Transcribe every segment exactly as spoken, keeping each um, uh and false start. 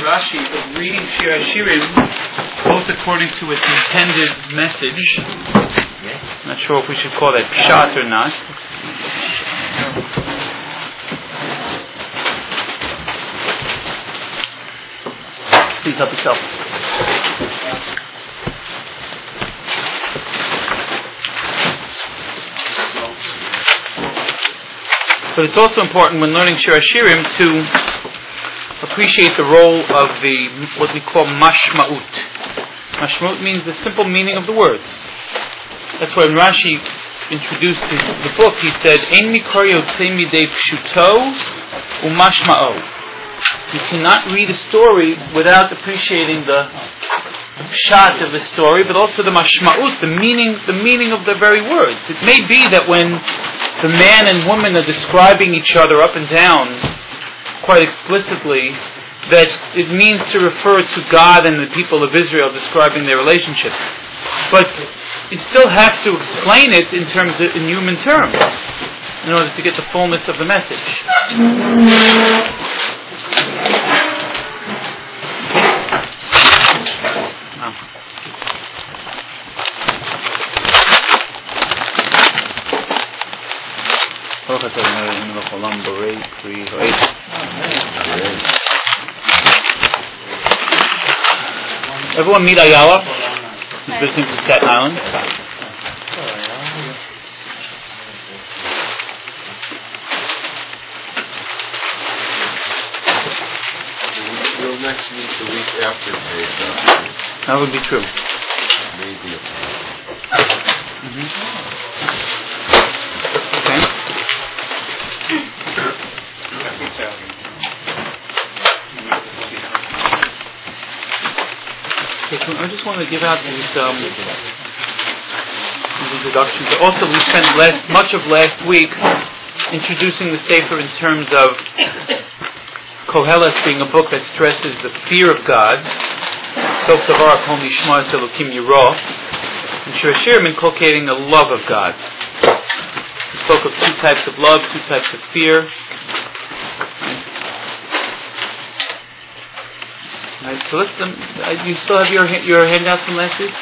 Rashi of reading Shir HaShirim both according to its intended message. I'm not sure if we should call that pshat or not. Please help yourself. But it's also important when learning Shir HaShirim to appreciate the role of the, what we call mashma'ut. Mashma'ut means the simple meaning of the words. That's why when Rashi introduced his, the book, he said, Ein mikor yotzei midei pshuto umashma'o. You cannot read a story without appreciating the pshat of the story, but also the mashma'ut, the meaning, the meaning of the very words. It may be that when the man and woman are describing each other up and down quite explicitly, that it means to refer to God and the people of Israel describing their relationship. But you still have to explain it in terms of, in human terms, in order to get the fullness of the message. Everyone meet Ayala? He's visiting from Staten Island. We'll next meet the week after Pesach. That would be true. Maybe. Mm-hmm. Okay. Okay, so I just want to give out these, um, these introductions. Also, we spent last, much of last week introducing the Sefer in terms of Koheles being a book that stresses the fear of God. Sof Davar Kol Mishma Elokim Yirah. And Shir HaShirim inculcating the love of God. We spoke of two types of love, two types of fear. Right, so let's. Um, uh, you still have your your handouts from last week?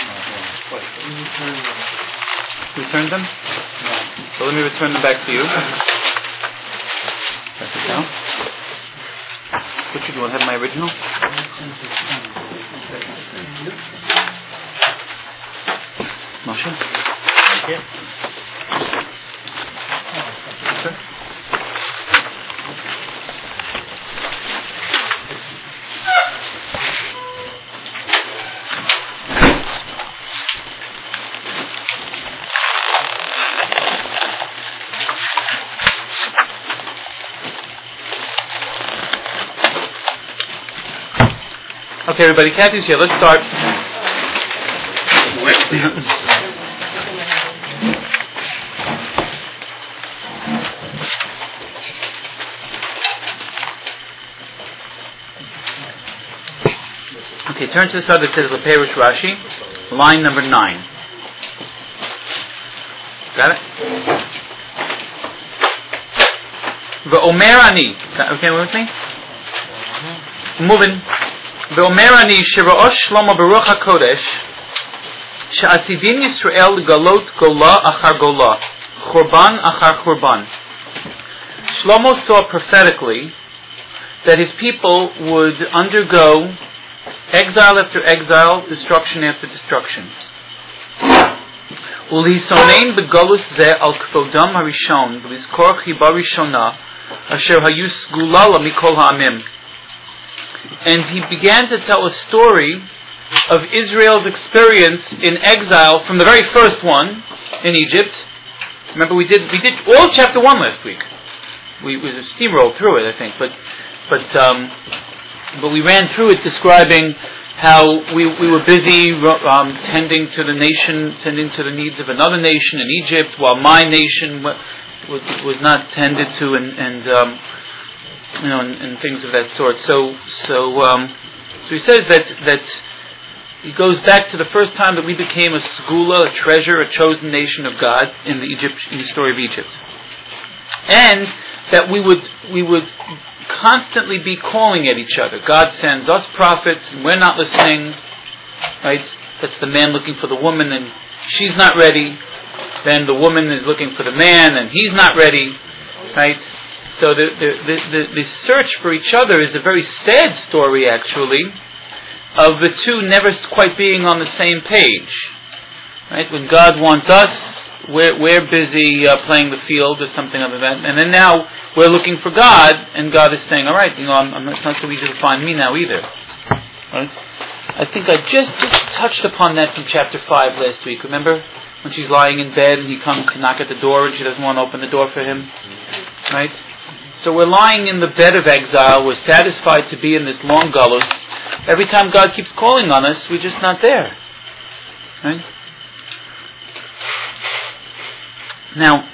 Return them. So let me return them back to you. Pass it down. Which do you want? Have my original? Moshe? Yeah. Sir? Okay, everybody, Kathy's here. Let's start. Okay, turn to the side that says Leperish Rashi, line number nine. Got it? Ve'omer ani. Okay, with me? Moving. ואומר אני שראש שלמה ברוח הקודש שעתידין ישראל לגלות גולה אחר גולה, חורבן אחר חורבן. Shlomo saw prophetically that his people would undergo exile after exile, destruction after destruction. ולהיסונן בגלוס זה על כבודם הראשון ולזכור חיבה ראשונה אשר היו סגולה לה מכל העמים. And he began to tell a story of Israel's experience in exile from the very first one in Egypt. Remember, we did we did all of chapter one last week. We, we steamrolled through it, I think, but but um, but we ran through it describing how we we were busy um, tending to the nation, tending to the needs of another nation in Egypt, while my nation was was not tended to, and and um, you know, and, and things of that sort. So, so, um, so he says that that he goes back to the first time that we became a segula, a treasure, a chosen nation of God in the Egypt, in the story of Egypt, and that we would we would constantly be calling at each other. God sends us prophets and we're not listening. Right? That's the man looking for the woman and she's not ready. Then the woman is looking for the man and he's not ready. Right? So the, the, the, the, the search for each other is a very sad story, actually, of the two never quite being on the same page. Right? When God wants us, we're, we're busy uh, playing the field or something other than that. And then now we're looking for God, and God is saying, all right, you know, I'm, I'm, it's not so easy to find me now either. Right? I think I just, just touched upon that from chapter five last week. Remember? When she's lying in bed and he comes to knock at the door and she doesn't want to open the door for him. Right? So we're lying in the bed of exile. We're satisfied to be in this long galus. Every time God keeps calling on us, we're just not there. Right? Now,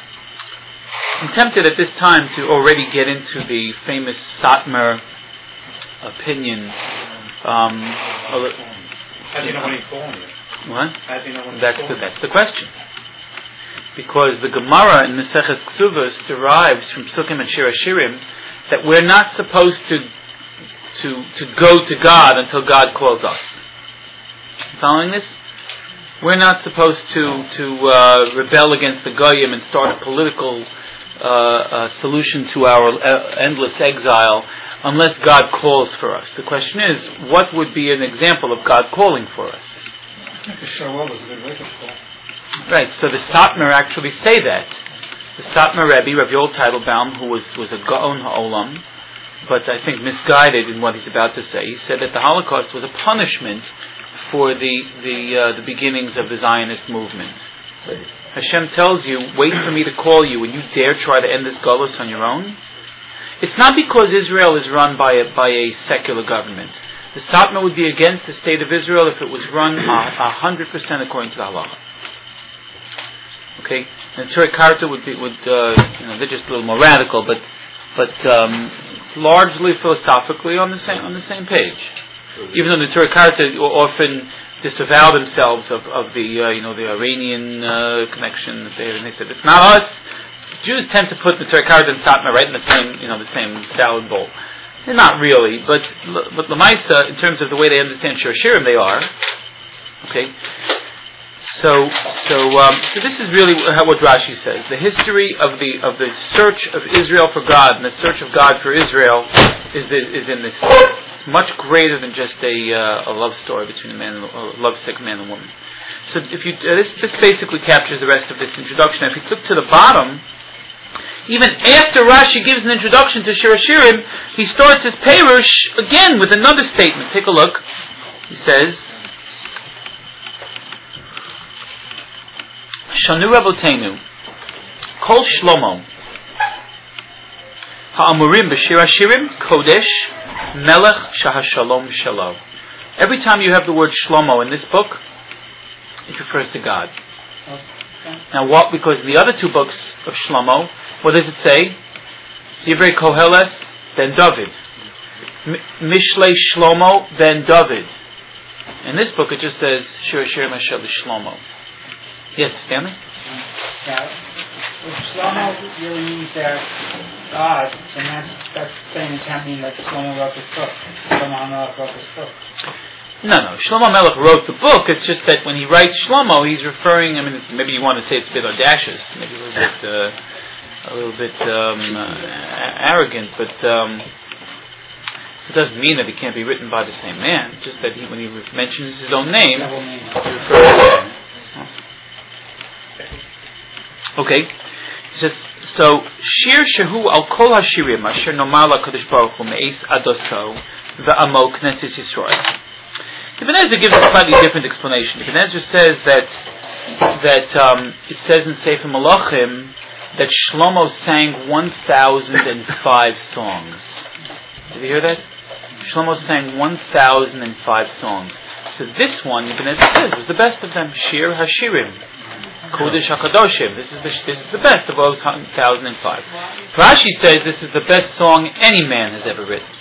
I'm tempted at this time to already get into the famous Satmar opinion. Um, How do you know when he's calling you? What? How do you know when he's That's calling the, that's the question. Because the Gemara in Maseches Ksuvos derives from Sukkim and Shir Hashirim that we're not supposed to to to go to God until God calls us. Following this? We're not supposed to to uh, rebel against the Goyim and start a political uh, uh, solution to our uh, endless exile unless God calls for us. The question is, what would be an example of God calling for us? To show up was a good wake-up call. Right, so the Satmar actually say that. The Satmar Rebbe, Rav Yoel Teitelbaum, who was, was a Gaon HaOlam, but I think misguided in what he's about to say, he said that the Holocaust was a punishment for the the uh, the beginnings of the Zionist movement. Hashem tells you, wait for me to call you, and you dare try to end this galus on your own? It's not because Israel is run by a, by a secular government. The Satmar would be against the state of Israel if it was run a hundred percent according to the halacha. Okay, and Torah Karta would be would uh, you know they're just a little more radical, but but um, largely philosophically on the same on the same page. Even though the Torah Karta often disavow themselves of of the uh, you know the Iranian uh, connection that they and they said it's not us. Jews tend to put the Torah Karta and Satmar right in the same you know the same salad bowl. They're not really, but but Lamaisa in terms of the way they understand Shir Hashirim they are. Okay. So, so, um, so this is really what Rashi says. The history of the of the search of Israel for God and the search of God for Israel is the, is in this. It's much greater than just a uh, a love story between a man and a lovesick man and woman. So, if you uh, this this basically captures the rest of this introduction. If you click to the bottom, even after Rashi gives an introduction to Shir Hashirim, he starts his Perush again with another statement. Take a look. He says. Shanu Rabotenu, Kol Shlomo, Ha'amurim b'Shir Hashirim, Kodesh, Melech Shahashalom Shalom. Every time you have the word Shlomo in this book, it refers to God. Okay. Now what? Because in the other two books of Shlomo, what does it say? Divrei Koheles, then David. Mishlei Shlomo, then David. In this book it just says Shir Hashirim Hashem Shlomo. Yes, Stanley? Yeah. If Shlomo really means that God, then that's, that's saying it can't mean that Shlomo wrote this book. Shlomo Melech wrote this book. No, no. Shlomo Melech wrote the book. It's just that when he writes Shlomo, he's referring, I mean, it's, maybe you want to say it's a bit audacious, maybe a little bit, uh, a little bit um, uh, arrogant, but um, it doesn't mean that it can't be written by the same man. It's just that he, when he mentions his own name, he refers to him. Okay, he says, so, Shir Shehu al Kol Hashirim Asher Nomar LaKadosh Baruch Hu Me'ez Adoso Ve'amo Knesset Yisrael. Ibn Ezra gives a slightly different explanation. Ibn Ezra says that that um, it says in Sefer Malachim that Shlomo sang one thousand five songs. Did you hear that? Shlomo sang one thousand five songs. So this one, Ibn Ezra says, was the best of them. Shir Hashirim. Kodesh HaKadoshim. This is the this is the best of those one thousand five. Rashi says this is the best song any man has ever written.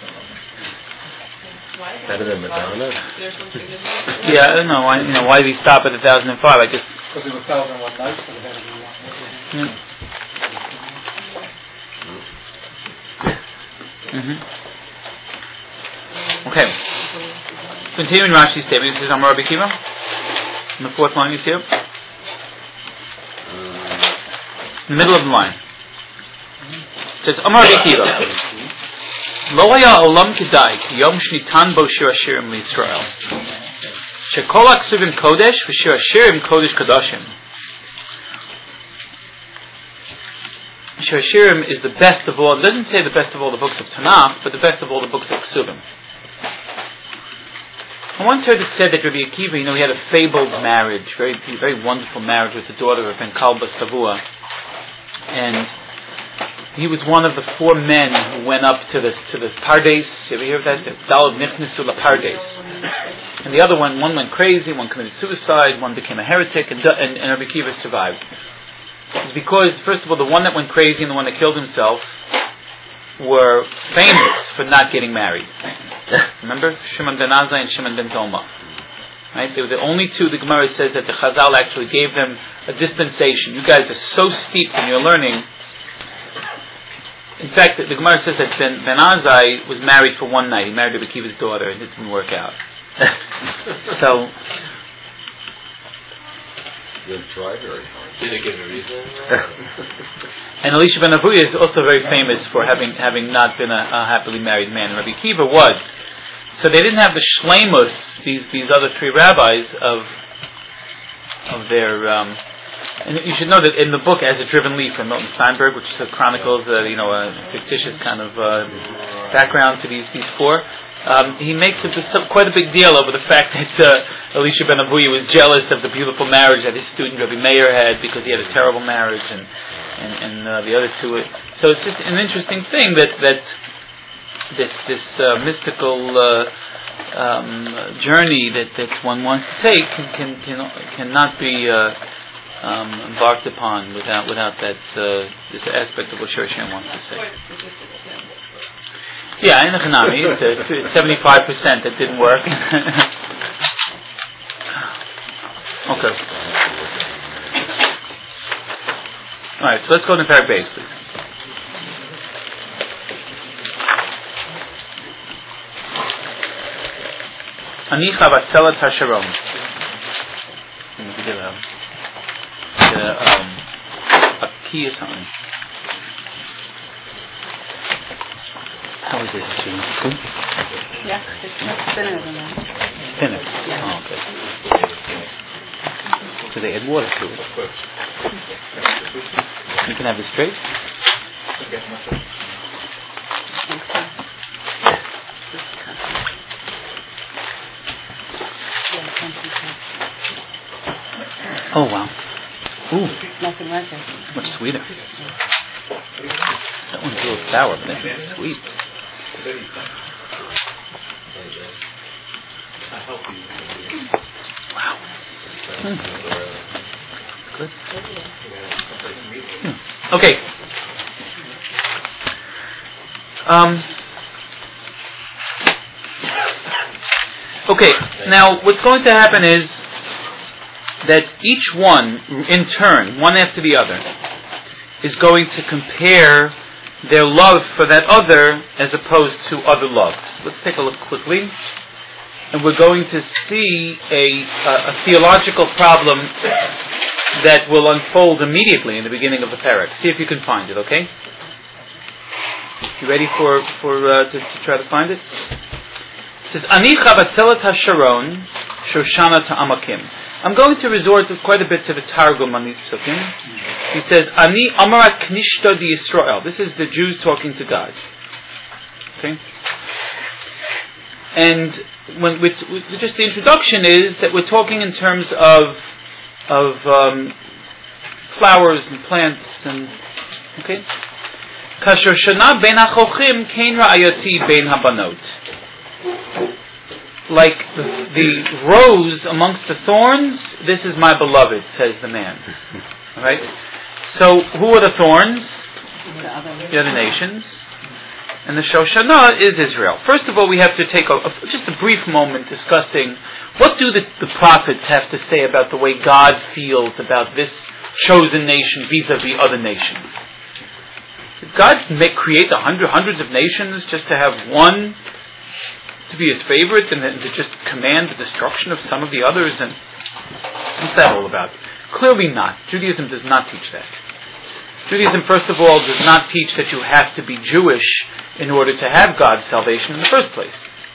Better than Madonna? Yeah, I don't know why. You know why did he stop at one thousand five? I guess because it was one thousand one nights, so it had to be one. Yeah. Mm-hmm. Okay. Continuing Rashi's statement, this is Amar Rabbi Akiva. In the fourth line, you see it? In the middle of the line. It says, Amar Rabbi Akiva. Lo haya olam kedai ki yom shnitan bo shir hashirim liYisrael. Shekol haksuvim kodesh v'shir hashirim kodesh kadashim. Shir hashirim is the best of all. It doesn't say the best of all the books of Tanakh, but the best of all the books of Ksuvim. I once heard it said that Rabbi Akiva, you know, he had a fabled marriage, very, very wonderful marriage with the daughter of Ben Kalba Savua, and he was one of the four men who went up to the to the Pardes. You ever hear of that? The Dalad Nichnisu La Pardes. And the other one, one went crazy, one committed suicide, one became a heretic, and and, and Rabbi Akiva survived. It's because, first of all, the one that went crazy and the one that killed himself were famous for not getting married. Remember? Shimon ben Azai and Shimon ben Toma. Right? They were the only two. The Gemara says that the Chazal actually gave them a dispensation. You guys are so steeped in your learning. In fact, the Gemara says that Ben, ben Azai was married for one night. He married Rabbi Akiva's daughter, and it didn't work out. So... Did try very hard. Did it give a reason? And Elisha ben Avuya is also very famous for having having not been a, a happily married man. Rabbi Akiva was. So they didn't have the shleimus, these these other three rabbis of of their. Um, and you should know that in the book, As a Driven Leaf from Milton Steinberg, which chronicles uh, you know a fictitious kind of uh, background to these these four. Um, he makes it a, quite a big deal over the fact that uh, Elisha ben Avuya was jealous of the beautiful marriage that his student Rabbi Meir had because he had a terrible marriage, and and, and uh, the other two. So it's just an interesting thing that that this this uh, mystical uh, um, journey that, that one wants to take can can, can cannot be uh, um, embarked upon without without that uh, this aspect of what Shir Hashirim wants to say. Yeah, in the Hanami, it's uh, seventy-five percent that didn't work. Okay. Alright, so let's go to Perek Beis, please. Ani chavatzelet hasharon. Let me get a, get a, um, a key or something. How is this in school? Yeah, it's much thinner than that. Thinner? Yeah. Oh, okay. Because they add water to it. You can have this straight? Oh, wow. Ooh. Nothing like it. It's much sweeter. That one's a little sour, but this one's sweet. Wow. Mm. Good. Mm. Okay. Um. Okay. Now, what's going to happen is that each one, in turn, one after the other, is going to compare their love for that other as opposed to other loves. Let's take a look quickly. And we're going to see a, a, a theological problem that will unfold immediately in the beginning of the parak. See if you can find it, okay? You ready for, for uh, to, to try to find it? It says, Ani chavatzelet hasharon shoshana ta'amakim. I'm going to resort to quite a bit to the Targum on these psukim. He says, Ani amarat knishta di Yisrael. This is the Jews talking to God. Okay? And when with, with just the introduction is that we're talking in terms of of um, flowers and plants and okay. Kasher shana ben hachochim kein ra'ayati ben habanot. Like the, the rose amongst the thorns, this is my beloved, says the man. All right. So who are the thorns? The other, the other nations. And the Shoshana is Israel. First of all, we have to take a, a, just a brief moment discussing what do the, the prophets have to say about the way God feels about this chosen nation vis-a-vis other nations. did God make, create the hundred, hundreds of nations just to have one to be his favorite and then to just command the destruction of some of the others? And what's that all about? Clearly not. Judaism does not teach that. Judaism, first of all, does not teach that you have to be Jewish in order to have God's salvation in the first place.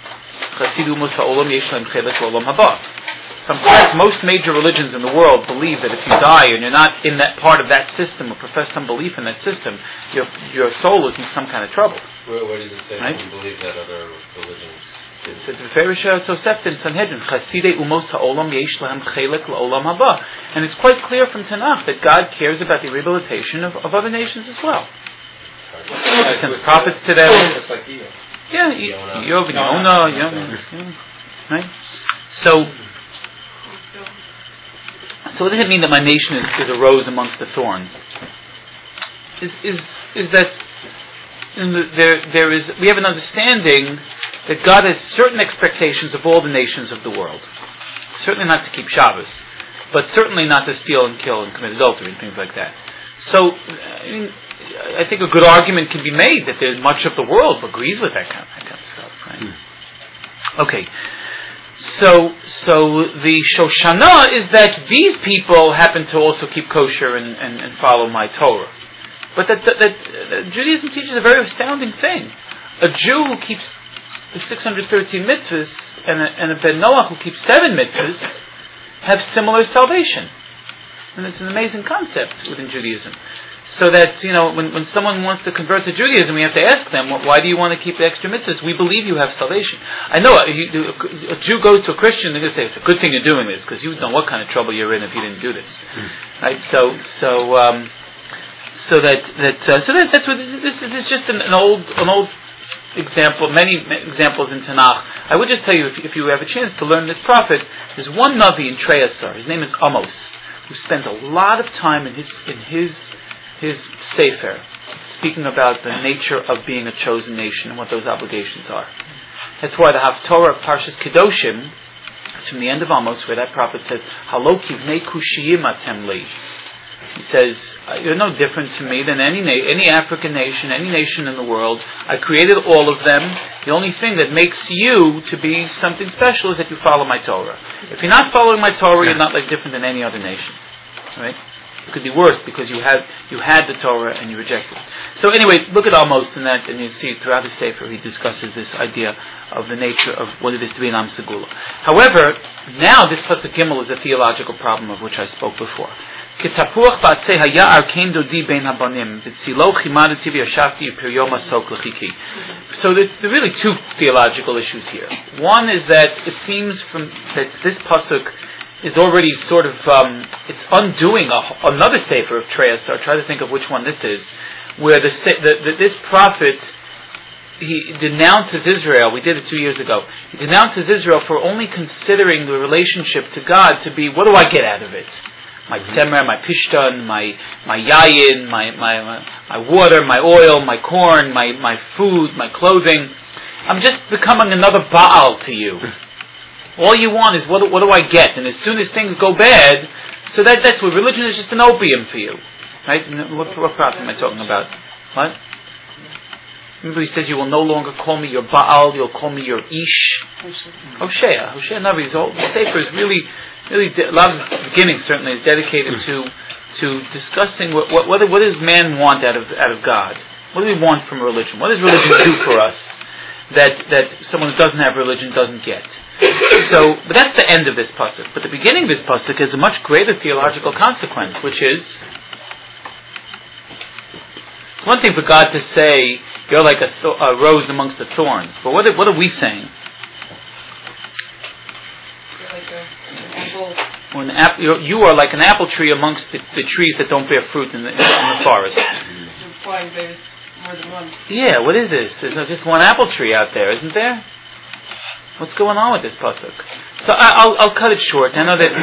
In fact, most major religions in the world believe that if you die and you're not in that part of that system or profess some belief in that system, your your soul is in some kind of trouble. Where, where does it say right? you believe that other religions? It's a Ferisha Tosefta in Sanhedrin. Chasidei umos ha'olam yesh lahem chelek la'olam haba. And it's quite clear from Tanakh that God cares about the rehabilitation of, of other nations as well. He sends prophets to them. It's like Eo. Yeah, Yov and Yonah, Yonah. Right? So, so what does it mean that my nation is, is a rose amongst the thorns? Is is is that in the, there there is we have an understanding that God has certain expectations of all the nations of the world. Certainly not to keep Shabbos, but certainly not to steal and kill and commit adultery and things like that. So, I mean, I think a good argument can be made that there's much of the world agrees with that kind, that kind of stuff, right? Mm. Okay. So, so the Shoshana is that these people happen to also keep kosher and, and, and follow my Torah. But that, that, that, that Judaism teaches a very astounding thing. A Jew who keeps the six hundred thirteen mitzvahs and a, and a Ben Noach who keeps seven mitzvahs have similar salvation. And it's an amazing concept within Judaism. So that, you know, when, when someone wants to convert to Judaism, we have to ask them, why do you want to keep the extra mitzvahs? We believe you have salvation. I know a, a Jew goes to a Christian, they're going to say, it's a good thing you're doing this, because you know what kind of trouble you're in if you didn't do this. Mm. Right? So, so, um, so that, that, uh, so that, that's what, this, this is just an, an old, an old example, many examples in Tanakh. I would just tell you, if, if you have a chance to learn this prophet, there's one Navi in Treyasar, his name is Amos, who spent a lot of time in his, in his, his Sefer, speaking about the nature of being a chosen nation and what those obligations are. That's why the Haftorah of Parshas Kedoshim is from the end of Amos, where that prophet says, "Halo kivnei kushiyim atem li." He says, "You're no different to me than any na- any African nation, any nation in the world. I created all of them. The only thing that makes you to be something special is that you follow my Torah. If you're not following my Torah, you're not like different than any other nation, right?" It could be worse because you had you had the Torah and you rejected it. So anyway, look at Amos in that, and you see throughout the Sefer he discusses this idea of the nature of what it is to be an Am Segula. However, now this Pasuk Gimel is a theological problem of which I spoke before. So there are really two theological issues here. One is that it seems from that this Pasuk is already sort of, um, it's undoing a, another Sefer of Treyas, so I'll try to think of which one this is, where the, the, the, this prophet, he denounces Israel, we did it two years ago, he denounces Israel for only considering the relationship to God to be, what do I get out of it? My tzemer, my pishtan, my my yayin, my, my, my, my water, my oil, my corn, my, my food, my clothing. I'm just becoming another Baal to you. All you want is, what do, what do I get? And as soon as things go bad, so that that's what religion is, just an opium for you. Right? What, what prophet am I talking about? What? Remember he says, you will no longer call me your Baal, you'll call me your Ish. Hosea. Hosea Navi. The Sefer is really, really, a lot of the beginning certainly is dedicated to to discussing what, what, what, what does man want out of out of God? What do we want from religion? What does religion do for us that, that someone who doesn't have religion doesn't get? So, but that's the end of this pasuk. But the beginning of this pasuk has a much greater theological consequence, which is, it's one thing for God to say, you're like a, th- a rose amongst the thorns. But what are, what are we saying? You're like a, an apple. When ap- you're, you are like an apple tree amongst the, the trees that don't bear fruit in the, in the forest. That's why there's more than one. Yeah, what is this? There's just one apple tree out there, isn't there? What's going on with this pasuk? So I, I'll I'll cut it short. I know that.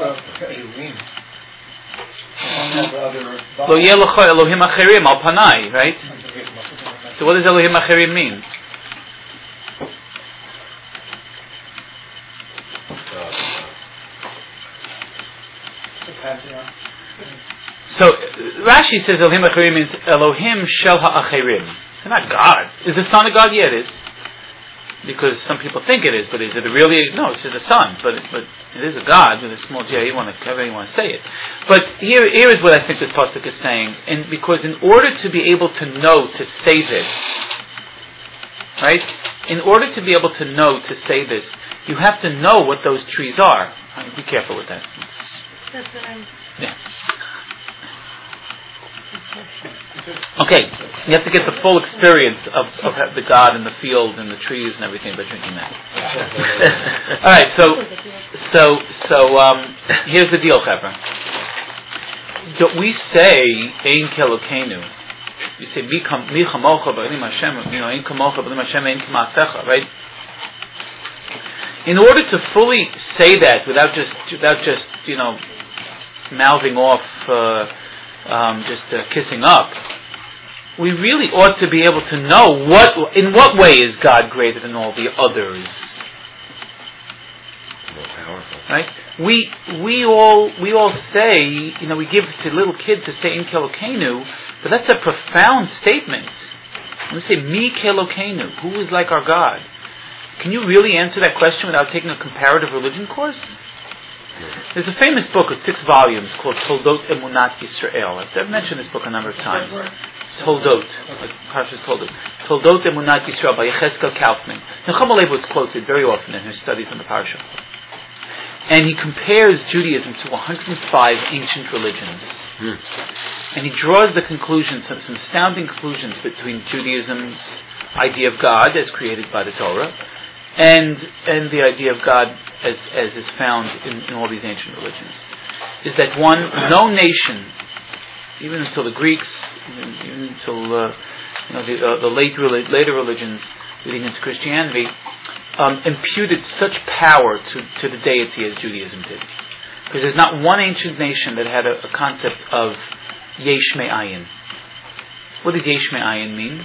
Lo yeh lecha Elohim acherim al panai, right? So what does Elohim acherim mean? So Rashi says Elohim Acherim means Elohim Shel HaAcherim. It's not God. Is the Son a God? Yeah, it is. Because some people think it is, but is it really? No, it's just a Son. But but it is a God with a small J. You want to, however you want to say it. But here here is what I think this pasuk is saying. And because in order to be able to know to say this, right? In order to be able to know to say this, you have to know what those trees are. I mean, be careful with that. That's what I'm... Yeah. Okay, you have to get the full experience of, of the God and the field and the trees and everything by drinking that. All right, so so so um, here's the deal, Chevron. We say Ein Kelokenu. You say Mi Chamocha B'Elim Hashem. You know Ein Kamocha B'Elim Hashem Ein K'Ma'asecha, right? In order to fully say that without just without just you know mouthing off, uh, um, just uh, kissing up, we really ought to be able to know what in what way is God greater than all the others. More powerful, right? We we all we all say you know we give to little kids to say In Kelokenu, but that's a profound statement. We say Mi Kelokenu, who is like our God? Can you really answer that question without taking a comparative religion course? There's a famous book of six volumes called Toldot Emunat Yisrael. I've mentioned this book a number of times. Toldot, like Parshas Toldot. Toldot Emunat Yisrael by Yechezkel Kaufman. Nechama Leibowitz quotes it very often in his studies on the Parsha. And he compares Judaism to one hundred five ancient religions. Hmm. And he draws the conclusions, some, some astounding conclusions between Judaism's idea of God as created by the Torah and and the idea of God as as is found in, in all these ancient religions, is that one, no nation, even until the Greeks, even, even until uh, you know the, uh, the late later religions leading into Christianity, um, imputed such power to, to the deity as Judaism did. Because there's not one ancient nation that had a, a concept of Yesh Me'ayin. What does Yesh Me'ayin mean?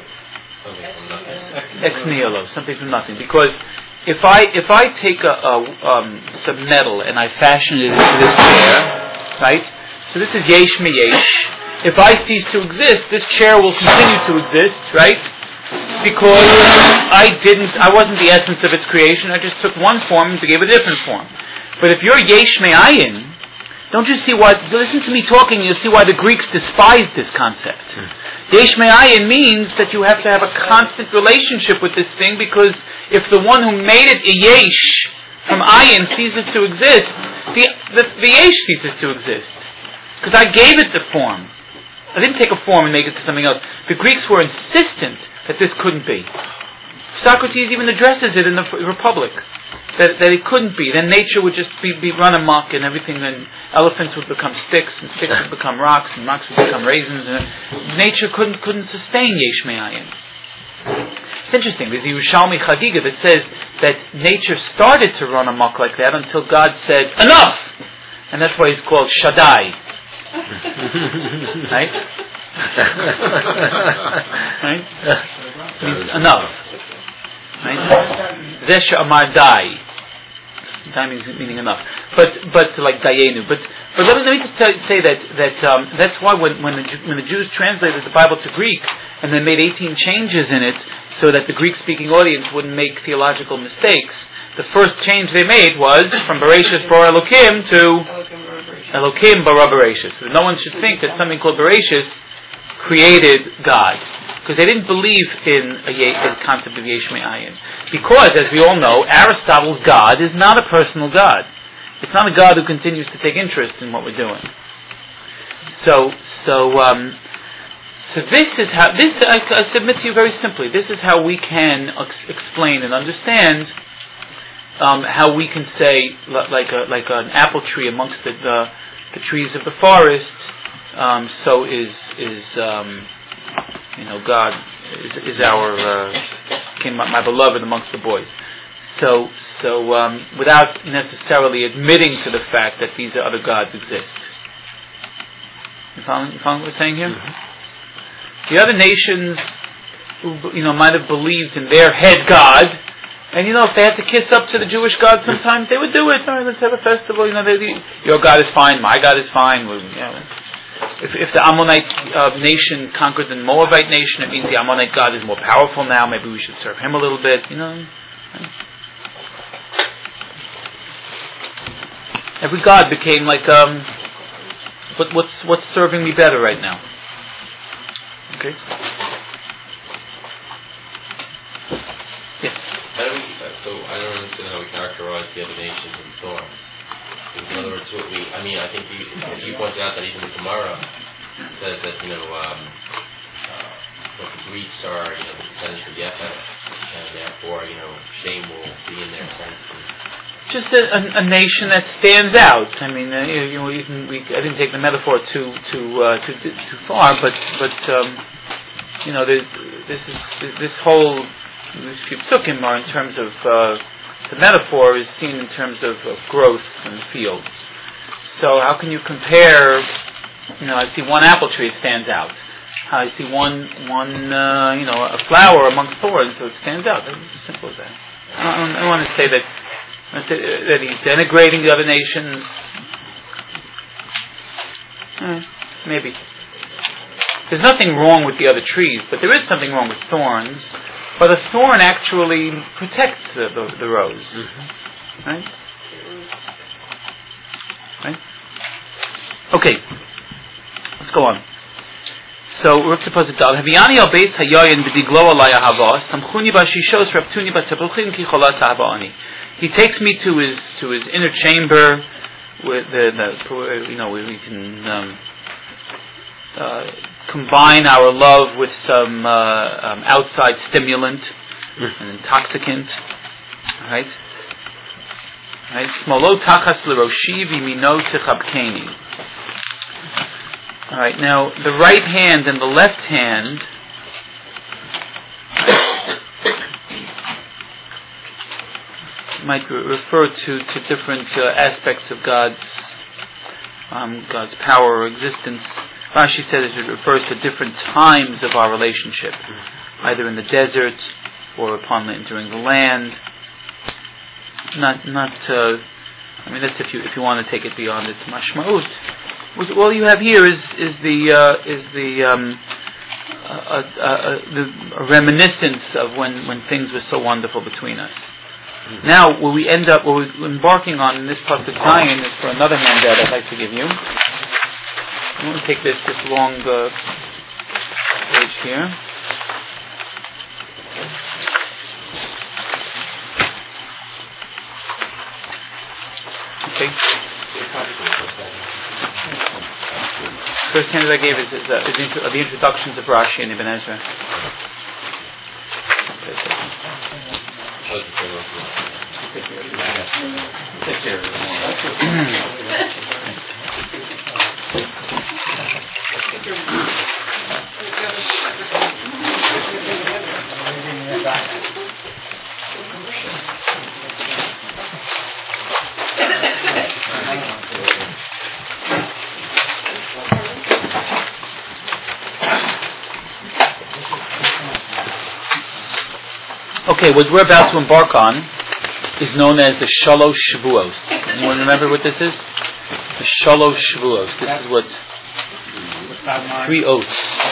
Ex nihilo, something from nothing. Because if I if I take a, a um, some metal and I fashion it into this chair, right? So this is Yesh Me'yesh. If I cease to exist, this chair will continue to exist, right? Because I didn't, I wasn't the essence of its creation. I just took one form and gave it a different form. But if you're Yesh Me'ayin, don't you see why? Listen to me talking, you'll see why the Greeks despised this concept. Hmm. Yesh Me'ayin means that you have to have a constant relationship with this thing, because if the one who made it a Yesh from Ayin ceases to exist, the, the, the Yesh ceases to exist. Because I gave it the form. I didn't take a form and make it to something else. The Greeks were insistent that this couldn't be. Socrates even addresses it in the Republic. That, that it couldn't be. Then nature would just be, be run amok and everything, and elephants would become sticks, and sticks would become rocks, and rocks would become raisins, and nature couldn't couldn't sustain Yesh Me'ayin. It's interesting, there's a Yerushalmi Chagiga that says that nature started to run amok like that until God said, enough! And that's why he's called Shaddai. Right? Right? It means enough. Right? Zesha Amar Dai. Dai means meaning enough. But but like Dayenu. But but let me, let me just tell, say that that um, that's why when when the, when the Jews translated the Bible to Greek and then made eighteen changes in it so that the Greek-speaking audience wouldn't make theological mistakes, the first change they made was from Bereshis Bara Elokim to Elokim Bara Bereshis. So no one should think that something called Bereshis created God, because they didn't believe in a, ye- a concept of Yesh Me'ayin. Because, as we all know, Aristotle's God is not a personal God. It's not a God who continues to take interest in what we're doing. So, so, um, so this is how. This I, I submit to you very simply. This is how we can ex- explain and understand um, how we can say, like a, like an apple tree amongst the the, the trees of the forest. Um, so is is um, you know God is, is our uh, my, my beloved amongst the boys. So so um, without necessarily admitting to the fact that these other gods exist. You follow, you follow what we're saying here? Mm-hmm. The other nations, you know, might have believed in their head God, and you know, if they had to kiss up to the Jewish God, sometimes they would do it. All right, let's have a festival. You know, they, your God is fine, my God is fine. Well, you know, if, if the Ammonite uh, nation conquered the Moabite nation, it means the Ammonite God is more powerful now. Maybe we should serve him a little bit. You know, every god became like, um, but what's what's serving me better right now? Okay. Yes. How do we, uh, so I don't understand how we characterize the other nations as thorns. Because in other words, what we, I mean, I think you, you pointed out that even the Gemara says that, you know, um, uh, what the Greeks are, you know, the descendants of Japheth, and therefore, you know, shame will be in their sense. Just a, a, a nation that stands out. I mean, uh, you, you know, you can, we, I didn't take the metaphor too too uh, too, too far, but but um, you know, this is this whole these few psukim are in terms of uh, the metaphor is seen in terms of, of growth in the fields. So how can you compare? You know, I see one apple tree, it stands out. I see one one uh, you know, a flower amongst thorns, so it stands out. It's as simple as that. I don't, I don't want to say that. I say that he's denigrating the other nations. Eh, maybe. There's nothing wrong with the other trees, but there is something wrong with thorns. But a thorn actually protects the, the, the rose. Mm-hmm. Right? Right? Okay. Let's go on. So we're up to Pasuk Dal. Haviyani al beis hayoyin b'diglo alaya hava samchuni b'shishos raptuni b'tapulchim ki cholat ha'ba'ani. He takes me to his to his inner chamber, with the, the you know where we can um, uh, combine our love with some uh, um, outside stimulant, an intoxicant, right? Right? Smolo tachas l'roshi v'mino tichabkeni. All right. Now the right hand and the left hand. Might re- refer to, to different uh, aspects of God's um, God's power or existence. Rashi says it refers to different times of our relationship, either in the desert or upon entering the land. Not not. Uh, I mean, that's if you if you want to take it beyond its mashmaut. All you have here is is the uh, is the um, a, a, a, the a reminiscence of when, when things were so wonderful between us. Now, what we end up, what we're embarking on in this Pasuk Zion is for another handout I'd like to give you. I'm going to take this this long uh, page here. Okay. First handout I gave is, is, uh, is the, intro, the introductions of Rashi and Ibn Ezra. Okay, what we're about to embark on is known as the Shalosh Shavuos. Anyone remember what this is? The Shalosh Shavuos. This is what three oaths.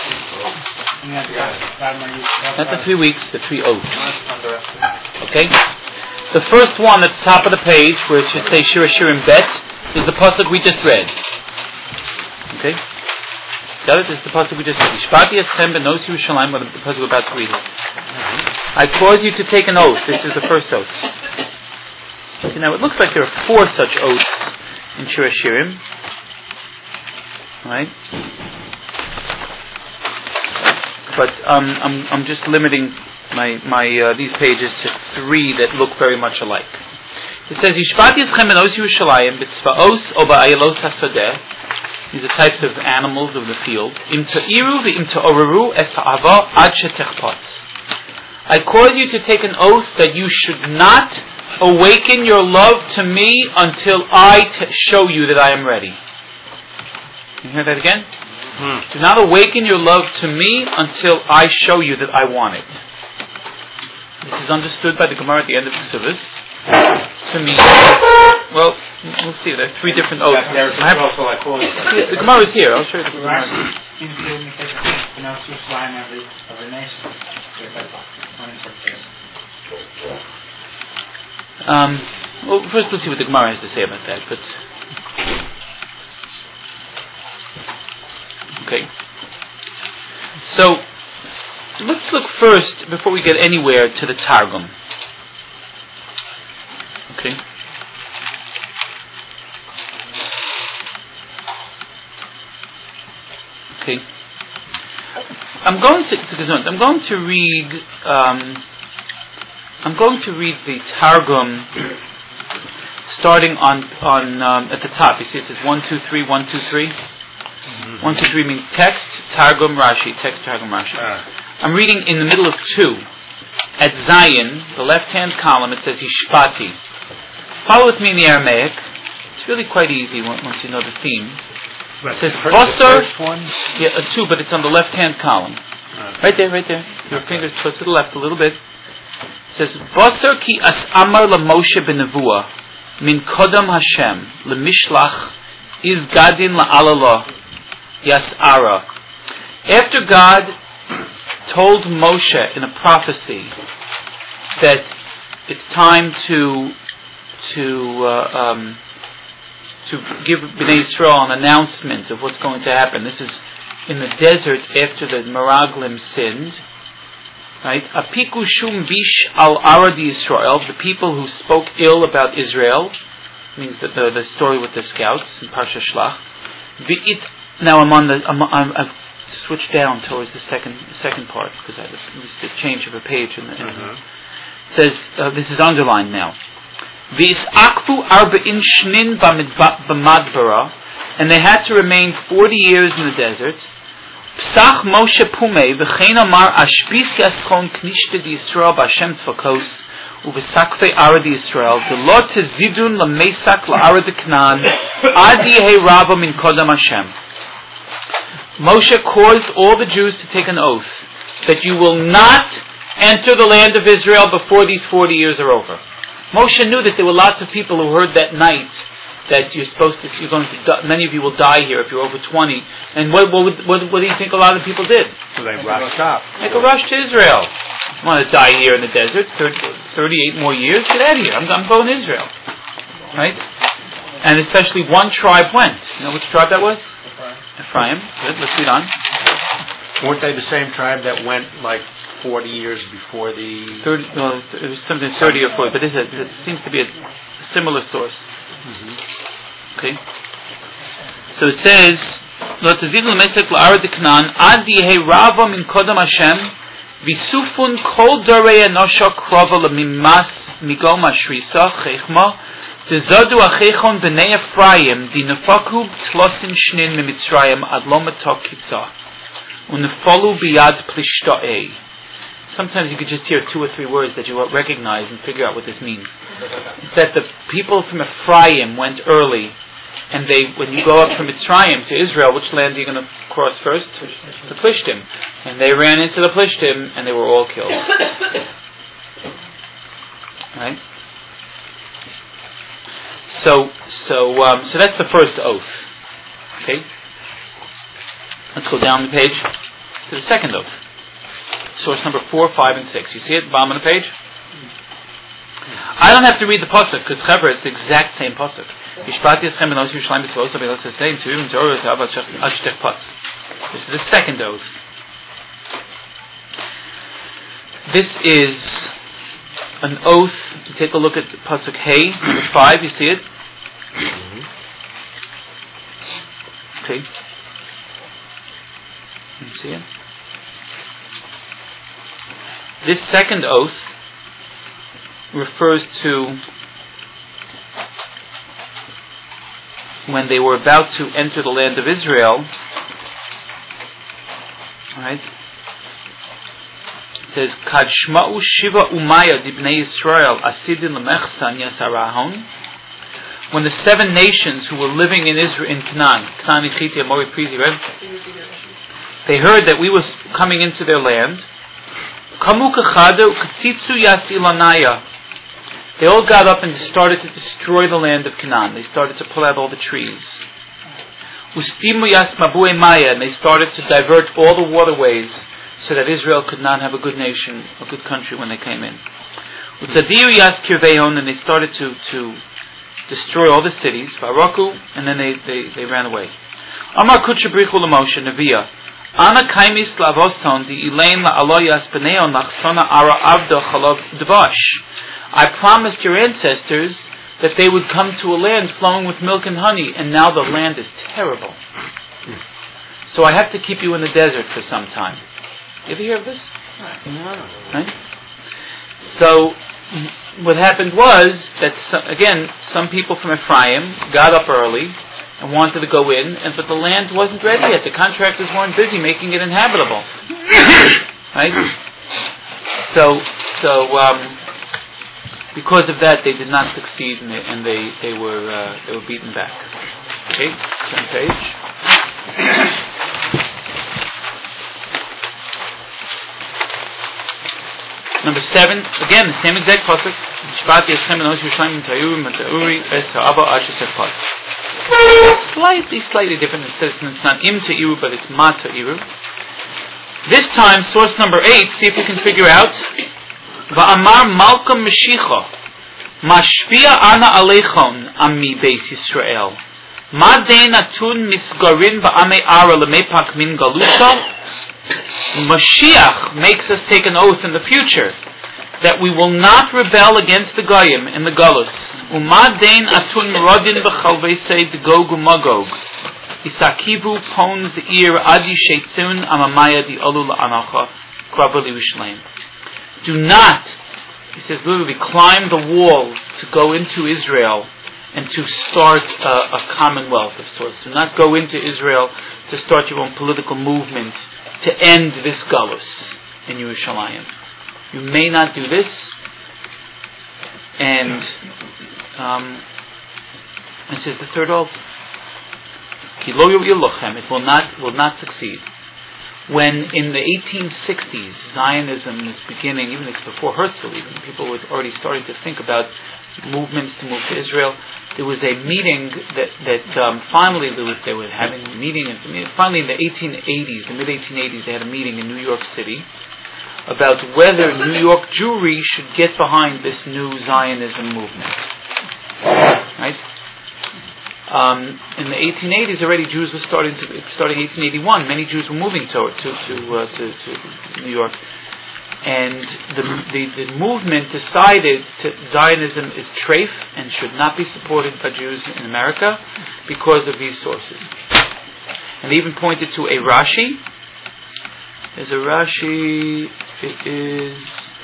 Not the three weeks, the three oaths. Okay? The first one at the top of the page, where it should say Shir Hashirim Bet, is the pasuk we just read. Okay? Got it? This is the pasuk we just read. Yishpati Eschem Benos Yerushalayim, the pasuk we're about to read it. I cause you to take an oath. This is the first oath. Okay, now it looks like there are four such oaths in Shir Hashirim. Right? But um, I'm I'm just limiting my my uh, these pages to three that look very much alike. It says Yishpat Yizchem Benos Yerushalayim B'tzvaos O Ba'ayelos HaSadeh. These are types of animals of the field. Im Ta'iru V'im Ta'oreru Es Ha'ava Ad Shetechpatz. I cause you to take an oath that you should not awaken your love to me until I t- show you that I am ready. You hear that again? Hmm. Do not awaken your love to me until I show you that I want it. This is understood by the Gemara at the end of the Ksuvos. to me. Well, we'll see. There are three different oaths. Yeah, there's I have, also like all this. the Gemara is here. I'll show you the Gemara. Rashi including the you know, two flying of the of the nation. One interpretation. Um, well, first we'll see what the Gemara has to say about that. But okay. So let's look first, before we get anywhere, to the Targum. Okay. Okay. I'm going to. I'm going to read. Um, I'm going to read the Targum, starting on on um, at the top. You see, it says one, two, three, one, two, three. Mm-hmm. One, two, three means text, Targum, Rashi. Text, Targum, Rashi. Ah. I'm reading in the middle of two. At Zion, the left-hand column, it says Yishpati. Follow with me in the Aramaic. It's really quite easy once you know the theme. Right. It says the Basar. first one? Yeah, uh, two, but it's on the left-hand column. Okay. Right there, right there. Your okay. fingers go to the left a little bit. It says Basar ki as amar la Moshe benavua min kodam Hashem lemishlach is gadin la alala yasara. After God told Moshe in a prophecy that it's time to to uh, um, to give Bnei Yisrael an announcement of what's going to happen. This is in the desert after the Meraglim sinned. Right? Apiku shum bish al aradi Yisrael, the people who spoke ill about Israel, means that the, the story with the scouts in Parsha Shlach. V'it, now I'm on the I'm, I'm, I've switched down towards the second the second part because I was a change of a page. In the, in mm-hmm. It says uh, this is underlined now. V'isakfu arba'in shnin b'madbara, and they had to remain forty years in the desert. Psach Moshe Pumei v'chein amar ashbis yaschon knishte di Yisrael b'Hashem tzvakos u'v'sakfei arad Yisrael v'lo tezidun l'meisak la'arad Knan ad yehei rava min kodam Hashem. Moshe caused all the Jews to take an oath that you will not enter the land of Israel before these forty years are over. Moshe knew that there were lots of people who heard that night that you're supposed to, you're going to die, many of you will die here if you're over twenty. And what, what, what, what do you think a lot of people did? So they rushed up. Make a rush to Israel. I want to die here in the desert, thirty, thirty-eight more years, get out of here. I'm, I'm going to Israel. Right? And especially one tribe went. You know which tribe that was? Ephraim. Good, let's read on. Weren't they the same tribe that went like forty years before the... thirty, well, it was something thirty or forty, but it, is, it seems to be a, a similar source. Mm-hmm. Okay. So it says, "Lo tazidun l'mesek la'arad Knan ad yehei rava min kodam Hashem v'sufun kol darei anosha krova l'mimas migom ashrisa chechma tezadu achechon b'nei Ephraim dinafaku tlosim shnin mimitzrayim ad lo matok kitza unefalu biyad plishta'ei." Sometimes you could just hear two or three words that you recognize and figure out what this means. It's that the people from Ephraim went early, and they, when you go up from Mitzrayim to Israel, which land are you going to cross first? The Plishtim. And they ran into the Plishtim, and they were all killed. Right? So, so, um, so that's the first oath. Okay. Let's go down the page to the second oath. Source number four, five, and six. You see it, bottom of the page? I don't have to read the pasuk because Chevra it's the exact same pasuk. This is the second oath. This is an oath. Take a look at pasuk Hey, number five. You see it? Okay. You see it? This second oath refers to when they were about to enter the land of Israel. Right? It says, "Kad shma'u shiva umaya dibnei Yisrael asidin lemechsan yasarahon." When the seven nations who were living in Israel in Canaan, Canaan, Hittite, Amori, Perizi, right? They heard that we were coming into their land. They They all got up and started to destroy the land of Canaan. They started to pull out all the trees. Ustimu yasmabu'e maya, and they started to divert all the waterways so that Israel could not have a good nation, a good country when they came in. Utadiu yaskirveon, and they started to, to destroy all the cities, Varaku, and then they, they, they ran away. Amar kutshabrichu l'Moshe, Neviah, Ana kaimis lavoston di ilain la'aloyas b'neon lachsona ara avdo chalav dvash. I promised your ancestors that they would come to a land flowing with milk and honey, and now the land is terrible. So I have to keep you in the desert for some time. You ever hear of this? Right? So what happened was that, some, again, some people from Ephraim got up early and wanted to go in, and but the land wasn't ready yet. The contractors weren't busy making it inhabitable. Right? So, so um, because of that, they did not succeed, and they and they, they were uh, they were beaten back. Okay, turn page. Number seven, again, the same exact pasuk. Slightly, slightly different. It says it's not im ta'iru, but it's ma ta'iru. This time, source number eight, see if we can figure out. Va'amar malkam meshicha, mashpia ana alechon ami beis Yisrael. Ma dein atun misgarin ba'amei ara lemepak min galusa. Mashiach makes us take an oath in the future that we will not rebel against the Goyim in the Galus. Uma dein atun merodin b'chalvesei d'gog u'magog. Isakivu pons ir adi sheitzun amamaya di olu la'anacha krava li'Yerushalayim. Do not, he says literally, climb the walls to go into Israel and to start a, a commonwealth of sorts. Do not go into Israel to start your own political movement to end this galus in Yerushalayim. You may not do this, and um, it says the third oath. It will not will not succeed. When in the eighteen sixties Zionism was beginning, even before Herzl, even people were already starting to think about movements to move to Israel. There was a meeting that that um, finally they were, they were having a meeting. And finally, in the eighteen eighties, the mid eighteen eighties, they had a meeting in New York City about whether New York Jewry should get behind this new Zionism movement. Right? Um, in the eighteen eighties, already Jews were starting to starting eighteen eighty-one. Many Jews were moving to to to, uh, to, to New York. And the, the the movement decided that Zionism is treif and should not be supported by Jews in America because of these sources. And they even pointed to a Rashi. There's a Rashi. It is.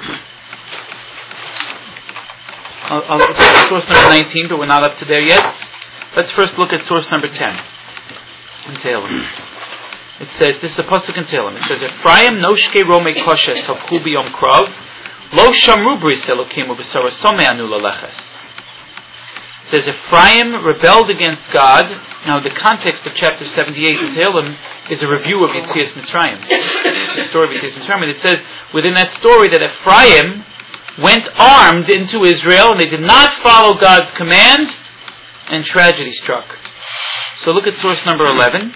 I'll, I'll look at source number nineteen, but we're not up to there yet. Let's first look at source number ten in Tehillim. It says, this is a pasuk in Tehillim. It says, Ephraim noshke romei koshes havchu biyom krav, lo shamru bris elokim u'b'sara somei anu laleches. It says, Ephraim rebelled against God. Now, the context of chapter seventy-eight in Tehillim is a review of Yetzias Mitzrayim. The story of Yetzias Mitzrayim. And it says, within that story, that Ephraim went armed into Israel, and they did not follow God's command, and tragedy struck. So look at source number eleven.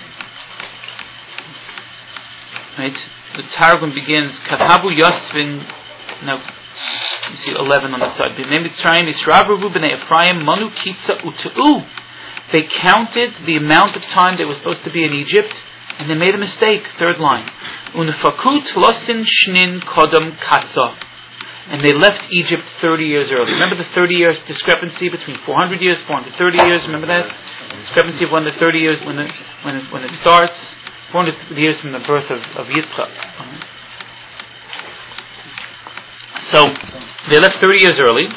Right? The Targum begins, Katabu Yasvin, now, you see eleven on the side. B'nei Mitzrayim, Yisravu b'nei Ephraim, Manu Kitza U'Tu'u. They counted the amount of time they were supposed to be in Egypt, and they made a mistake. Third line. Unfaku Tlosin Shnin Kodam Katza. And they left Egypt thirty years early. Remember the thirty years discrepancy between four hundred years, four hundred thirty years? Remember that? The discrepancy of when the thirty years, when it, when it, when it starts. four hundred years from the birth of, of Yitzchak. So, they left thirty years early.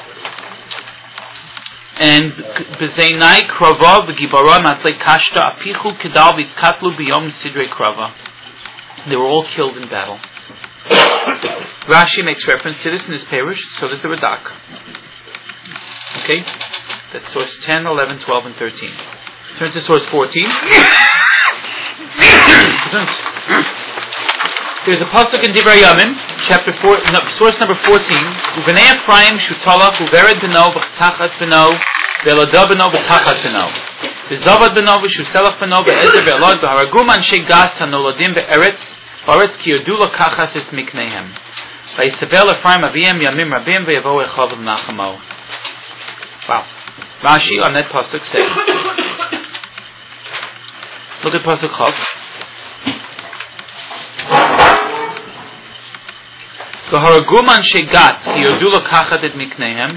And B'zeinai Krava B'Gibara Matzei Kashta Apichu Kedal V'Tkatlu B'Yom Sidrei Krava. They were all killed in battle. Rashi makes reference to this in his Perush, so does the Radak. Okay? That's source ten, eleven, twelve, and thirteen. Turn to source fourteen. There's a pasuk in Divrei Yamin. chapter four, no, source number fourteen. Uvenei Ephraim shutalach uvered beno v'chtachat beno ve'lodah beno v'tachat beno v'zavad beno v'shutelach beno ve'ezer ve'elod v'haragum anshe gas hanoladim ve'eretz v'aretz ki yodu lakachas es miknehem v'yisabel Ephraim aviem yamim rabim ve'yavo echav v'nachamo. Wow. Rashi on that pasuk says, look at pasuk Chav. V'haragum anshe gat ki yodu lakachat et miknehem.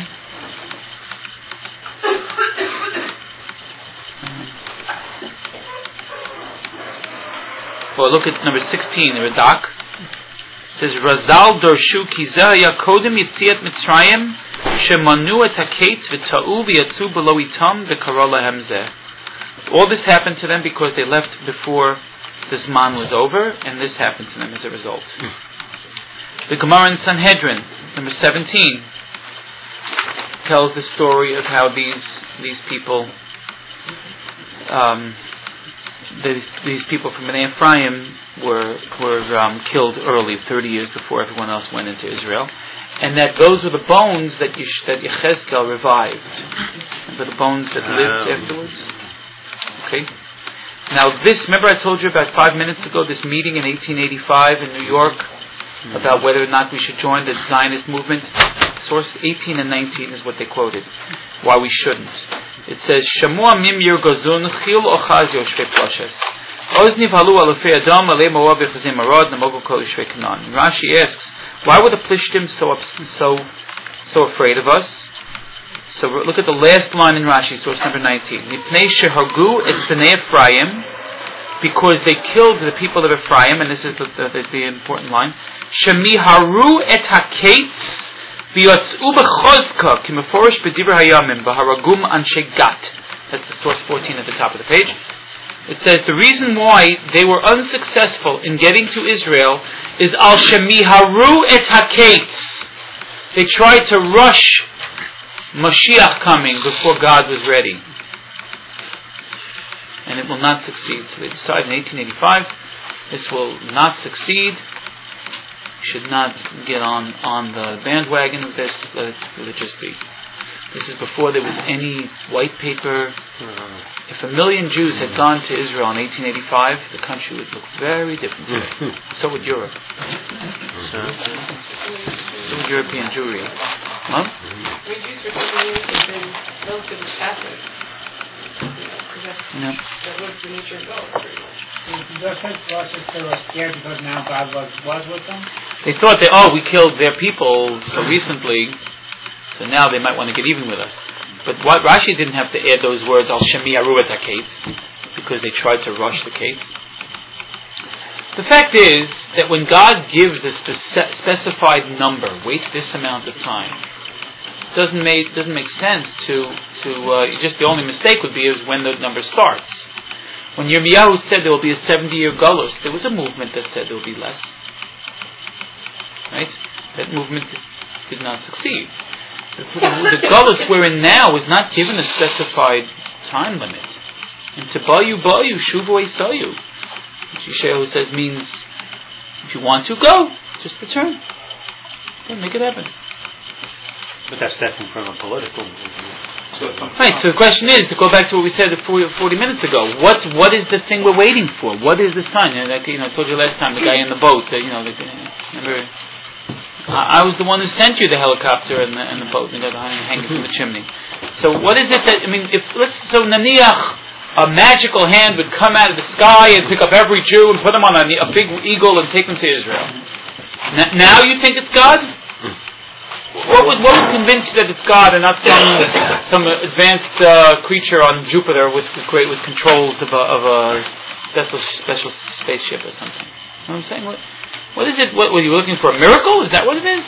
Well, look at number sixteen, the Radak. It says, Razal dorshu ki zeh yakodim yitziat Mitzrayim shemanu et haketz v'ta'u v'yatzu below itam v'kara lahem zeh. All this happened to them because they left before the Zman was over, and this happened to them as a result. The Gemara in Sanhedrin, number seventeen, tells the story of how these these people, um, these, these people from Bnei Ephraim were were um, killed early, thirty years before everyone else went into Israel, and that those were the bones that Yesh, that Yechezkel revived, and the bones that lived um. afterwards. Okay. Now this, remember I told you about five minutes ago, this meeting in eighteen eighty-five in New York, about whether or not we should join the Zionist movement. Source eighteen and nineteen is what they quoted. Why we shouldn't. It says, Shamua mimir gozun chil ochaz yoshve plashes. Ozni valu alufei adam alei moab yechazim arad namogu kol yoshve kanan. Rashi asks, why were the Plishtim so so so afraid of us? So look at the last line in Rashi, source number nineteen. Nipnei shehargu es bnei Ephraim, because they killed the people of Ephraim, and this is the, the, the important line. Shemiharu et haketz v'yatzu b'chozka kimeforish b'divrei hayamim v'haragum anshe gat. That's the source fourteen at the top of the page. It says the reason why they were unsuccessful in getting to Israel is al shemiharu et haketz. They tried to rush Mashiach coming before God was ready, and it will not succeed. So they decided in eighteen eighty-five, this will not succeed. Should not get on, on the bandwagon of this. Let it, let it just be. This is before there was any white paper. If a million Jews had gone to Israel in eighteen eighty-five, the country would look very different today. So would Europe. So would European Jewry. Huh? We Jews for twenty years have been relatively Catholic. No. That was the nature of God, pretty much. Do you think Rochester was scared because now God was, was with them? They thought that, oh, we killed their people so recently, so now they might want to get even with us. But what, Rashi didn't have to add those words, al shemiharu et haketz, because they tried to rush the case. The fact is that when God gives a spe- specified number, wait this amount of time, doesn't make doesn't make sense to to uh, just the only mistake would be is when the number starts. When Yirmiyahu said there will be a seventy-year galus, there was a movement that said there will be less. Right? That movement did not succeed. The, the galus we're in now is not given a specified time limit. And Tibayu Bayu Shuvu Esayu, which Yeshayahu says means if you want to go, just return. Okay, make it happen. But that's different from a political. Right, so the question is, to go back to what we said forty minutes ago, what what is the thing we're waiting for? What is the sign? You know, like, you know, I told you last time, the guy in the boat, that, you know, the, remember, I, I was the one who sent you the helicopter and the, and the boat, and got hanging from the chimney. So what is it that, I mean, if, let's, so Naniach, a magical hand would come out of the sky and pick up every Jew and put them on a, a big eagle and take them to Israel. N- now you think it's God? What would, what would convince you that it's God and not some some advanced uh, creature on Jupiter with, with great with controls of a, of a special special spaceship or something? You know what I'm saying? What what is it? What were you looking for? A miracle? Is that what it is?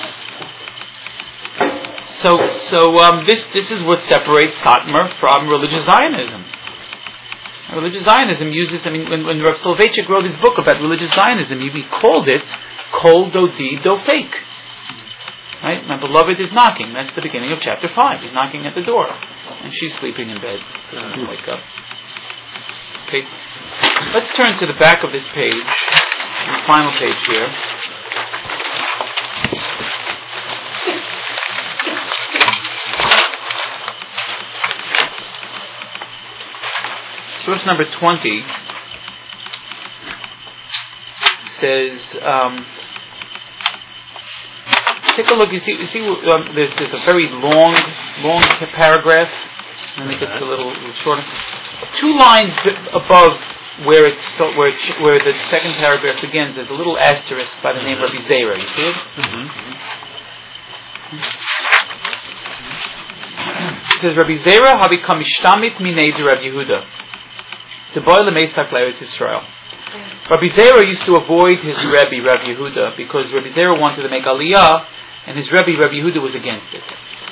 So so um, this this is what separates Satmar from religious Zionism. Religious Zionism uses. I mean, when when Rav Soloveitchik wrote his book about religious Zionism, he, he called it "Kol do di do fake." Right? My beloved is knocking. That's the beginning of chapter five. He's knocking at the door. And she's sleeping in bed. Doesn't wake up. Okay. Let's turn to the back of this page. The final page here. source number twenty says, um, take a look. You see, you see, um, there's there's a very long, long paragraph, and it gets a little, little shorter. Two lines above where it's so, where it, where the second paragraph begins, there's a little asterisk by the name of Rabbi Zera. You see it? Mm-hmm. It says Rabbi Zera habi kamishtamit minei de Rabbi Yehuda to boil the Mesak Eretz Israel. Rabbi Zera used to avoid his Rebbe, Rabbi Yehuda, because Rabbi Zera wanted to make Aliyah, and his Rebbe, Rabbi Yehuda, was against it.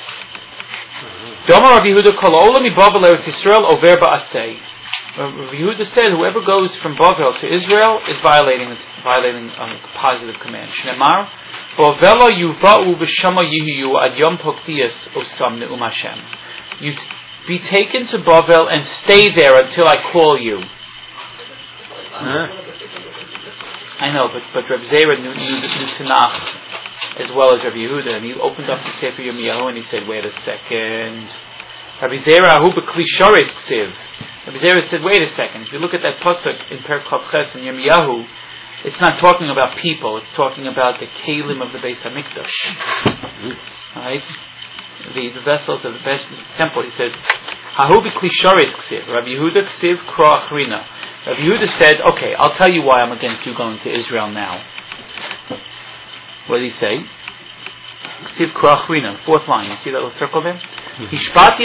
Doma Rabbi Yehuda kol olam miBavel Eretz Israel over ba'asei. Rabbi Yehuda said, whoever goes from Bavel to Israel is violating violating a positive command. Shnemar, Bavela yuva'u b'shama yihiyu ad yom poktiyas osam ne'um Hashem. You t- be taken to Bavel and stay there until I call you. Huh? I know, but but Rabbi Zera knew, knew, knew Tanakh as well as Rabbi Yehuda, and he opened up the Sefer Yirmiyahu and he said, wait a second. Rabbi Zera hu b'kli shoretz ksiv. Rabbi Zera said, wait a second. If you look at that pasuk in Perek Chav Ches in Yirmiyahu, it's not talking about people. It's talking about the kelim of the Beis Hamikdash. Mm-hmm. Right? The, the vessels of the best temple. He says, hahu b'kli shoretz ksiv. Rabbi Yehuda ksiv kro achrina. Rabbi Yehuda said, okay, I'll tell you why I'm against you going to Israel now. What did he say? Ksiv kro achrina. Fourth line. You see that little circle there? I've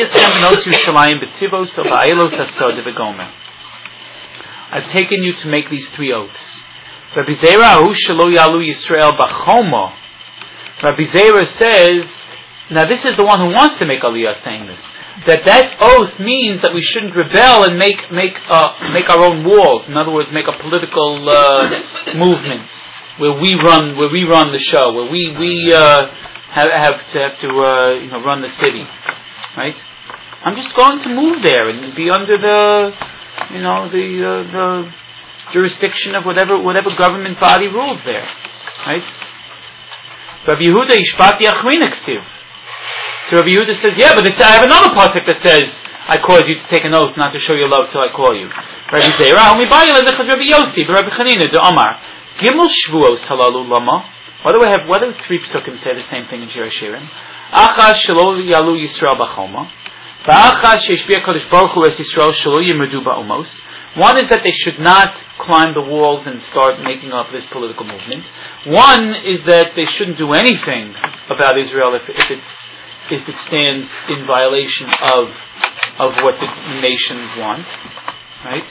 taken you to make these three oaths. Rabbi Zera Rabbi Zera says, now this is the one who wants to make Aliyah saying this, that that oath means that we shouldn't rebel and make make uh, make our own walls. In other words, make a political uh, movement where we run where we run the show, where we we uh, have, have to have to uh, you know run the city. Right? I'm just going to move there and be under the, you know, the uh, the jurisdiction of whatever whatever government body rules there. Right? Rabbi Yehuda Ishpati Achrina Ksiv. So Rabbi Yehuda says, yeah, but it's, I have another pasuk that says, I cause you to take an oath not to show your love till I call you. Rabbi Zera, Omi Bayil Elechad Rabbi Yossi, but Rabbi Chanina, the Omar, Gimel Shvuos Halalu Lama. Why do I have, why do three psukim say the same thing in Shir Hashirim? Achas shelo yalu Yisrael b'choma, v'achas sheishbiya Kodesh Baruch Hu es Yisrael shelo yimrdu ba'umos. One is that they should not climb the walls and start making up this political movement. One is that they shouldn't do anything about Israel if, if it's if it stands in violation of of what the nations want, right?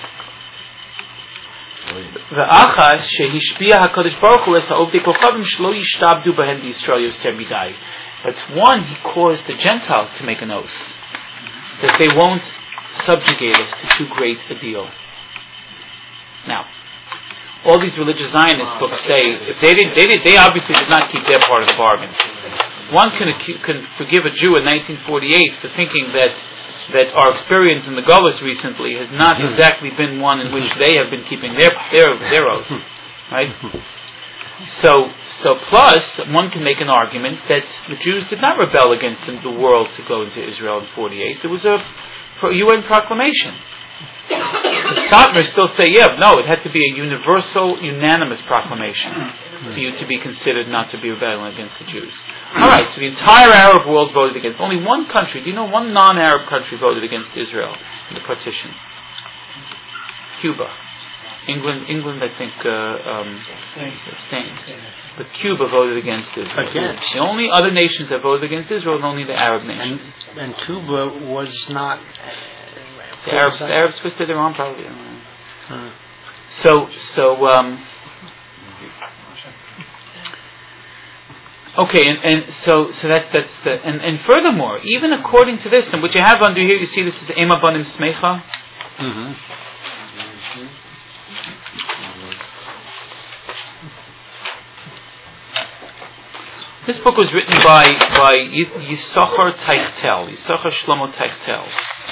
V'achas shehishbiya Hakadosh Baruch Hu es ha'ovdei kochavim shelo yishtabdu b'hen Yisrael yoser midai. But one, he caused the Gentiles to make an oath that they won't subjugate us to too great a deal. Now, all these religious Zionist books say if they did, they did, they obviously did not keep their part of the bargain. One can, can forgive a Jew in nineteen forty-eight for thinking that that our experience in the Gullus recently has not exactly been one in which they have been keeping their their their oath, right? So, so plus, one can make an argument that the Jews did not rebel against the world to go into Israel in forty-eight. There was a U N proclamation. The Satmar still say, yeah, no, it had to be a universal, unanimous proclamation for you to be considered not to be rebelling against the Jews. All right, so the entire Arab world voted against. Only one country, do you know one non-Arab country voted against Israel in the partition? Cuba. England, England, I think, uh, um, abstained. But Cuba voted against Israel. Against. The only other nations that voted against Israel were only the Arab nations. And, and Cuba was not... The Arabs, the Arabs twisted their arm, probably. Hmm. So, so, um... Okay, and, and so so that that's the... And, and furthermore, even according to this, and what you have under here, you see this is Ema Banim Smecha. Mm-hmm. This book was written by by Yisachar Teichtel, Yisachar Shlomo Teichtel.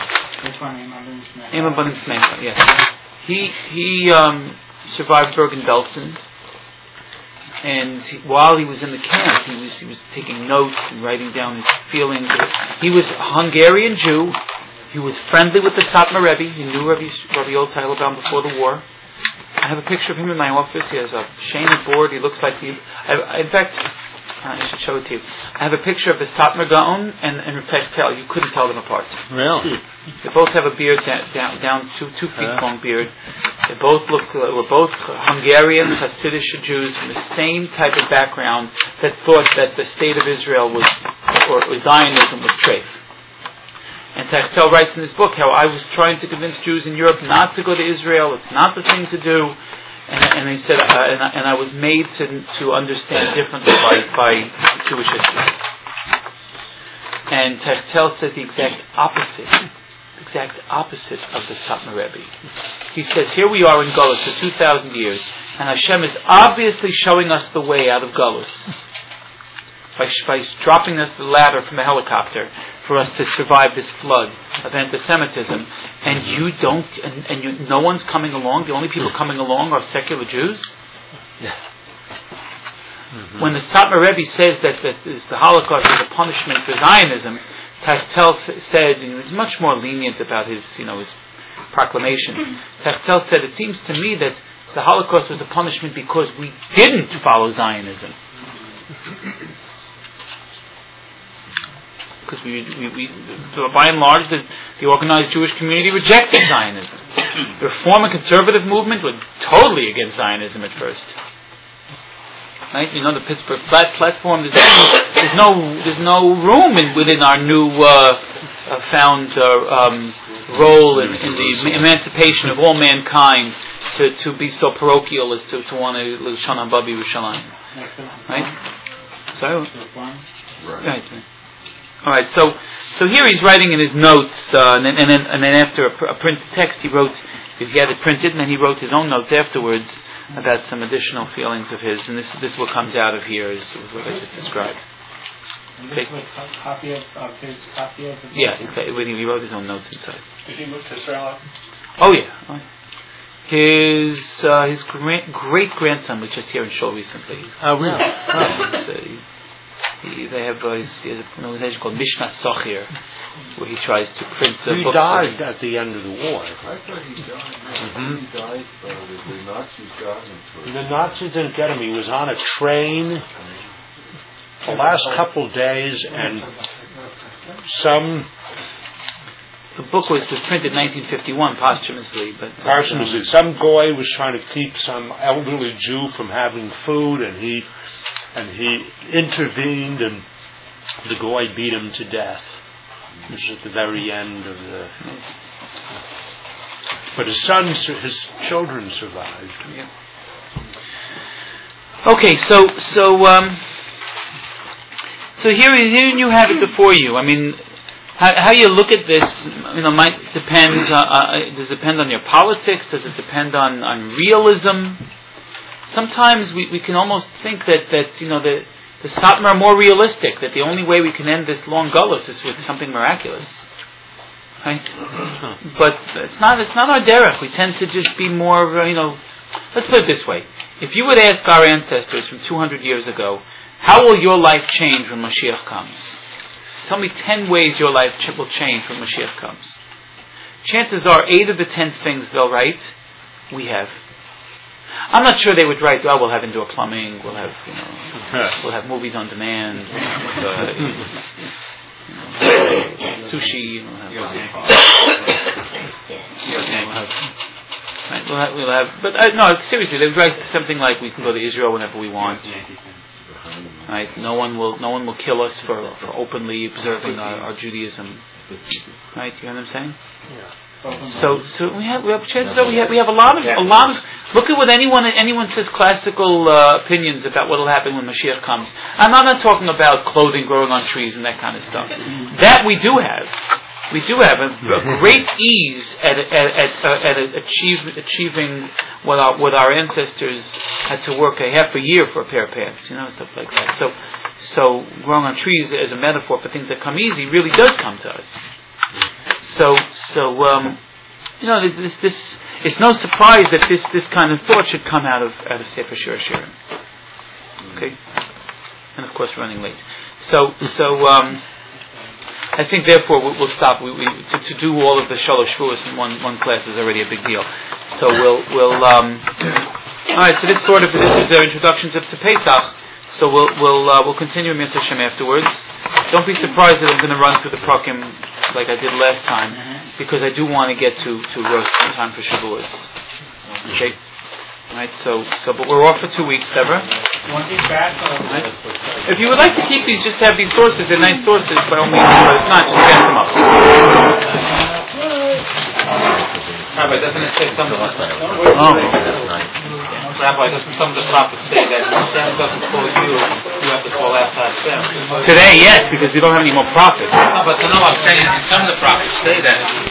Ema Banim Smecha, yes. He he um, survived Bergen-Belsen, and he, while he was in the camp, he was he was taking notes and writing down his feelings. He was a Hungarian Jew He was friendly with the Satmar Rebbe. He knew Rabbi, Rabbi Yoel Teitelbaum before the war. I have a picture of him in my office. He has a shiny board. He looks like he... I, in fact, I should show it to you. I have a picture of the Satmar Gaon and, and Reb Tel. You couldn't tell them apart. Really? They both have a beard down, down, down two, two feet Uh. long beard. They both look, uh, were both Hungarian Hasidic Jews from the same type of background that thought that the state of Israel was, or, or Zionism was treif. And Tachtel writes in his book how I was trying to convince Jews in Europe not to go to Israel. It's not the thing to do. And, and he said, uh, and, I, and I was made to to understand differently by, by Jewish history. And Tachtel said the exact opposite, the exact opposite of the Satmar Rebbe. He says, here we are in Golus for two thousand years, and Hashem is obviously showing us the way out of Golus. By, by dropping us the ladder from a helicopter for us to survive this flood of anti-Semitism, and you don't, and, and you, no one's coming along. The only people coming along are secular Jews. Mm-hmm. When the Satmar Rebbe says that, that this, the Holocaust is a punishment for Zionism, Tachtel said, and he was much more lenient about his, you know, his proclamations. Tachtel said, it seems to me that the Holocaust was a punishment because we didn't follow Zionism. Because we, we, we, by and large, the, the organized Jewish community rejected Zionism. The Reform and Conservative movement were totally against Zionism at first. Right? You know, the Pittsburgh Flat Platform. There's no, there's no, there's no room in, within our new uh, uh, found uh, um, role in, in the emancipation of all mankind to, to be so parochial as to, to want to Shana Babi Yerushalayim. Right? So, right. right. All right, so so here he's writing in his notes, uh, and, then, and then and then after a, pr- a printed text, he wrote, he had it printed, and then he wrote his own notes afterwards about some additional feelings of his, and this this is what comes out of here is what I just described. Okay. Copy of, of his copy of the book? Yeah, exactly. He wrote his own notes inside. Did he move to Israel? Oh yeah. Oh, yeah. His uh, his great great grandson was just here in Shul recently. Oh really? Yeah, he's, uh, he, He, they have uh, he has an organization called Mishnah Sochir, where he tries to print uh, he books. died at the end of the war. I thought he died. Mm-hmm. He died, uh, the, the Nazis got him. For The Nazis didn't get him. He was on a train the last couple of days, and some The book was, was printed in nineteen fifty-one posthumously, but person was some guy was trying to keep some elderly Jew from having food, and he and he intervened, and the guy beat him to death. This is at the very end of the. But his sons, his children survived. Yeah. Okay, so so um, so here here you have it before you. I mean, how, how you look at this, you know, might depend. Uh, uh, does it depend on your politics? Does it depend on, on realism? Sometimes we, we can almost think that, that you know the the Satmar are more realistic. That the only way we can end this long gullus is with something miraculous. Right? But it's not it's not our derech. We tend to just be more, you know, let's put it this way. If you would ask our ancestors from two hundred years ago, how will your life change when Mashiach comes? Tell me ten ways your life ch- will change when Mashiach comes. Chances are eight of the ten things they'll write, we have. I'm not sure they would write, oh, we'll have indoor plumbing, we'll have, you know, we'll have movies on demand, uh, you know, sushi, we'll have, we'll have Right, we'll have, we'll have but uh, no, seriously, they would write something like we can go to Israel whenever we want. Right, no one will, no one will kill us for, for openly observing our, our Judaism. Right, you know what I'm saying? Yeah. So, so we have, we have chances are we have, we have a lot of, a lot of. Look at what anyone, anyone says classical uh, opinions about what will happen when Mashiach comes. I'm not, I'm not talking about clothing growing on trees and that kind of stuff. That we do have. We do have a, a great ease at at at, uh, at achieve, achieving what our what our ancestors had to work a half a year for a pair of pants, you know, stuff like that. So, so growing on trees as a metaphor for things that come easy really does come to us. So, so um, you know, this this it's no surprise that this, this kind of thought should come out of out of Sefer Shir Hashirim. Okay, and of course running late. So so. Um, I think therefore we'll, we'll stop. We, we, to, to do all of the Shalosh Shavuos in one one class is already a big deal. So we'll we'll. Um, all right. So this sort of this is our introduction to, to Pesach. So we'll we'll uh, we'll continue Mitzvah Hashem afterwards. Don't be surprised that I'm going to run through the Prakim like I did last time, mm-hmm. because I do want to get to to Rosh in time for Shavuos. Okay. Right, so, so, but we're off for two weeks, Deborah. You want these back? Right. If you would like to keep these, just have these sources, they're nice sources, by all means, but if not, just pass them up. Rabbi, doesn't it say something? Oh. Rabbi, doesn't some of the prophets say that Hashem doesn't call you, you have to call outside Hashem? Today, yes, because we don't have any more prophets. No, but no, I'm saying some of the prophets say that.